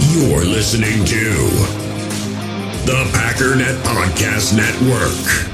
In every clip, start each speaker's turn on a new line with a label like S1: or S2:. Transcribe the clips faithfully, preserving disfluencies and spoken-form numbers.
S1: You're listening to the Packernet Podcast Network.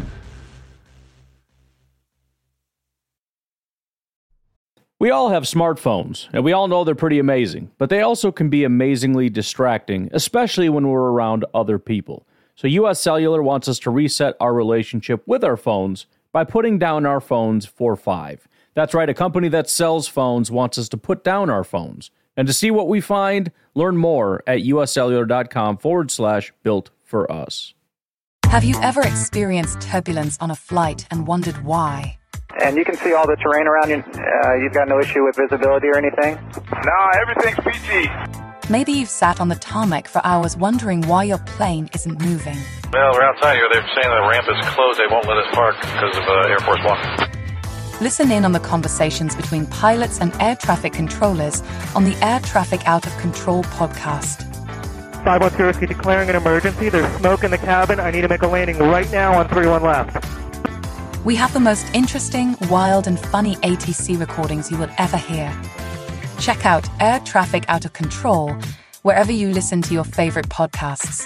S2: We all have smartphones, and we all know they're pretty amazing, but they also can be amazingly distracting, especially when we're around other people. So U S Cellular wants us to reset our relationship with our phones by putting down our phones for five. That's right, a company that sells phones wants us to put down our phones. And to see what we find, learn more at uscellular.com forward slash built for us.
S3: Have you ever experienced turbulence on a flight and wondered why?
S4: And you can see all the terrain around you. Uh, you've got no issue with visibility or anything?
S5: No, everything's P G.
S3: Maybe you've sat on the tarmac for hours wondering why your plane isn't moving.
S5: Well, we're outside here. They're saying the ramp is closed. They won't let us park because of uh, Air Force One.
S3: Listen in on the conversations between pilots and air traffic controllers on the Air Traffic Out of Control podcast.
S6: five one zero, declaring an emergency. There's smoke in the cabin. I need to make a landing right now on three one left.
S3: We have the most interesting, wild, and funny A T C recordings you will ever hear. Check out Air Traffic Out of Control wherever you listen to your favorite podcasts.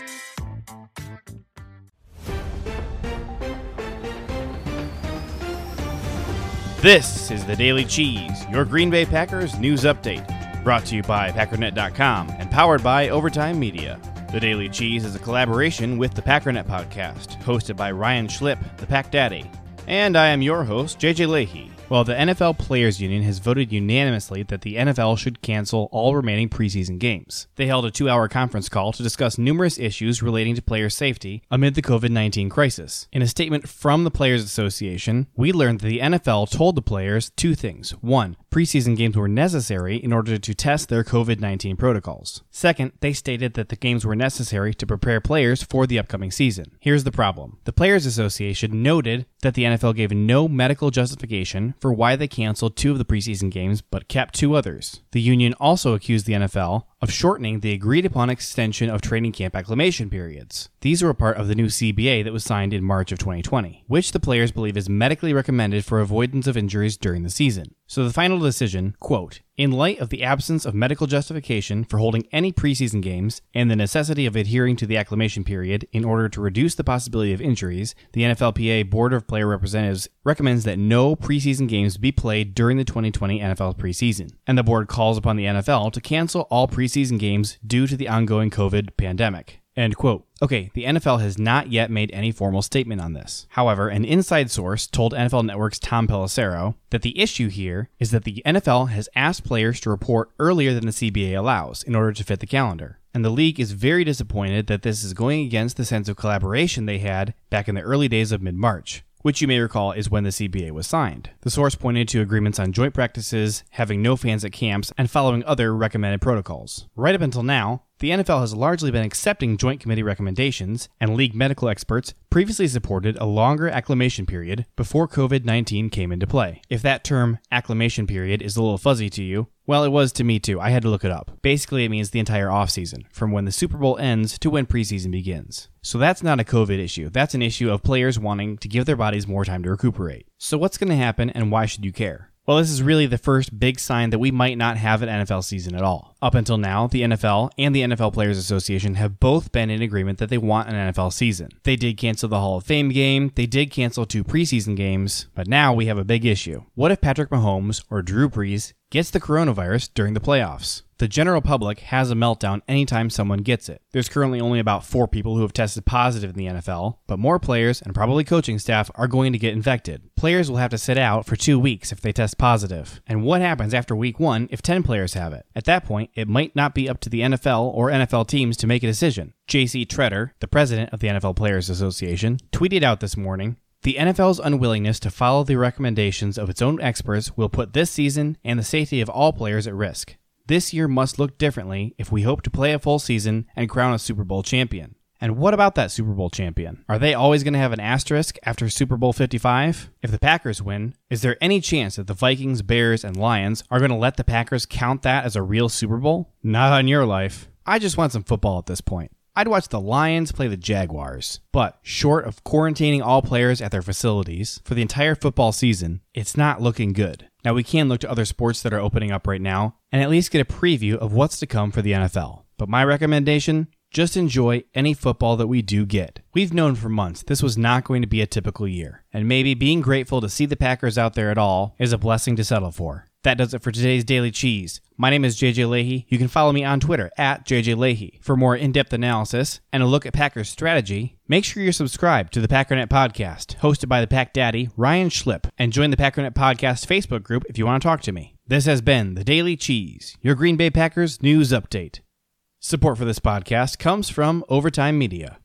S7: This is the Daily Cheese, your Green Bay Packers news update, brought to you by Packernet dot com and powered by Overtime Media. The Daily Cheese is a collaboration with the Packernet Podcast, hosted by Ryan Schlip, the Pack Daddy. And I am your host, J J Leahy. Well, the N F L Players Union has voted unanimously that the N F L should cancel all remaining preseason games. They held a two-hour conference call to discuss numerous issues relating to player safety amid the covid nineteen crisis. In a statement from the Players Association, we learned that the N F L told the players two things. One, preseason games were necessary in order to test their covid nineteen protocols. Second, they stated that the games were necessary to prepare players for the upcoming season. Here's the problem. The Players Association noted that the N F L gave no medical justification for why they canceled two of the preseason games but kept two others. The union also accused the N F L of shortening the agreed-upon extension of training camp acclimation periods. These were a part of the new C B A that was signed in March of twenty twenty, which the players believe is medically recommended for avoidance of injuries during the season. So the final decision, quote, in light of the absence of medical justification for holding any preseason games and the necessity of adhering to the acclimation period in order to reduce the possibility of injuries, the N F L P A Board of Player Representatives recommends that no preseason games be played during the twenty twenty N F L preseason. And the board calls upon the N F L to cancel all preseason games due to the ongoing COVID pandemic. End quote. Okay, the N F L has not yet made any formal statement on this. However, an inside source told N F L Network's Tom Pelissero that the issue here is that the N F L has asked players to report earlier than the C B A allows in order to fit the calendar. And the league is very disappointed that this is going against the sense of collaboration they had back in the early days of mid-March, which you may recall is when the C B A was signed. The source pointed to agreements on joint practices, having no fans at camps, and following other recommended protocols. Right up until now, the N F L has largely been accepting joint committee recommendations, and league medical experts previously supported a longer acclimation period before covid nineteen came into play. If that term, acclimation period, is a little fuzzy to you, well, it was to me too. I had to look it up. Basically, it means the entire offseason, from when the Super Bowl ends to when preseason begins. So that's not a COVID issue. That's an issue of players wanting to give their bodies more time to recuperate. So what's going to happen, and why should you care? Well, this is really the first big sign that we might not have an N F L season at all. Up until now, the N F L and the N F L Players Association have both been in agreement that they want an N F L season. They did cancel the Hall of Fame game, they did cancel two preseason games, but now we have a big issue. What if Patrick Mahomes or Drew Brees gets the coronavirus during the playoffs? The general public has a meltdown anytime someone gets it. There's currently only about four people who have tested positive in the N F L, but more players and probably coaching staff are going to get infected. Players will have to sit out for two weeks if they test positive. And what happens after week one if ten players have it? At that point, it might not be up to the N F L or N F L teams to make a decision. J C Tretter, the president of the N F L Players Association, tweeted out this morning, the N F L's unwillingness to follow the recommendations of its own experts will put this season and the safety of all players at risk. This year must look differently if we hope to play a full season and crown a Super Bowl champion. And what about that Super Bowl champion? Are they always going to have an asterisk after Super Bowl fifty-five? If the Packers win, is there any chance that the Vikings, Bears, and Lions are going to let the Packers count that as a real Super Bowl? Not on your life. I just want some football at this point. I'd watch the Lions play the Jaguars, but short of quarantining all players at their facilities for the entire football season, it's not looking good. Now, we can look to other sports that are opening up right now and at least get a preview of what's to come for the N F L. But But my recommendation, just enjoy any football that we do get. We've known for months this was not going to be a typical year, and maybe being grateful to see the Packers out there at all is a blessing to settle for. That does it for today's Daily Cheese. My name is J J Leahy. You can follow me on Twitter at J J Leahy. For more in-depth analysis and a look at Packers strategy, make sure you're subscribed to the Packernet Podcast, hosted by the Pack Daddy, Ryan Schlip, and join the Packernet Podcast Facebook group if you want to talk to me. This has been the Daily Cheese, your Green Bay Packers news update. Support for this podcast comes from Overtime Media.